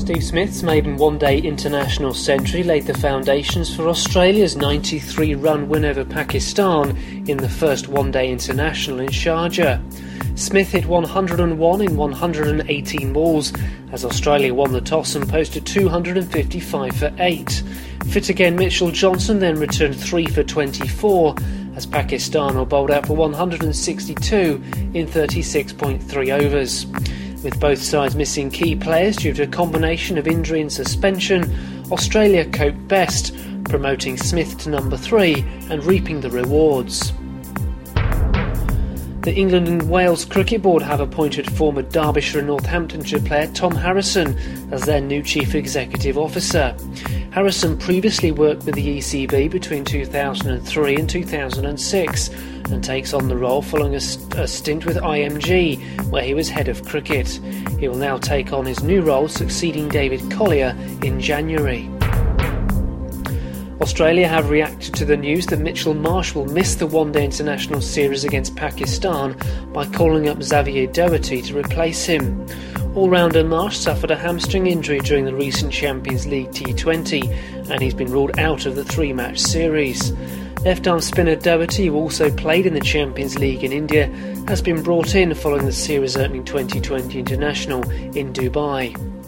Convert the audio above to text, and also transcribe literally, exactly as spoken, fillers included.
Steve Smith's maiden one-day international century laid the foundations for Australia's ninety-three run win over Pakistan in the first one-day international in Sharjah. Smith hit one hundred and one in one hundred eighteen balls as Australia won the toss and posted two hundred fifty-five for eight. Fit again Mitchell Johnson then returned three for twenty-four as Pakistan were bowled out for one hundred sixty-two in thirty-six point three overs. With both sides missing key players due to a combination of injury and suspension, Australia coped best, promoting Smith to number three and reaping the rewards. The England and Wales Cricket Board have appointed former Derbyshire and Northamptonshire player Tom Harrison as their new Chief Executive Officer. Harrison previously worked with the E C B between two thousand three and two thousand six and takes on the role following a, st- a stint with I M G, where he was head of cricket. He will now take on his new role, succeeding David Collier in January. Australia have reacted to the news that Mitchell Marsh will miss the one-day international series against Pakistan by calling up Xavier Doherty to replace him. All-rounder Marsh suffered a hamstring injury during the recent Champions League T twenty and he's been ruled out of the three-match series. Left-arm spinner Doherty, who also played in the Champions League in India, has been brought in following the series opening twenty twenty international in Dubai.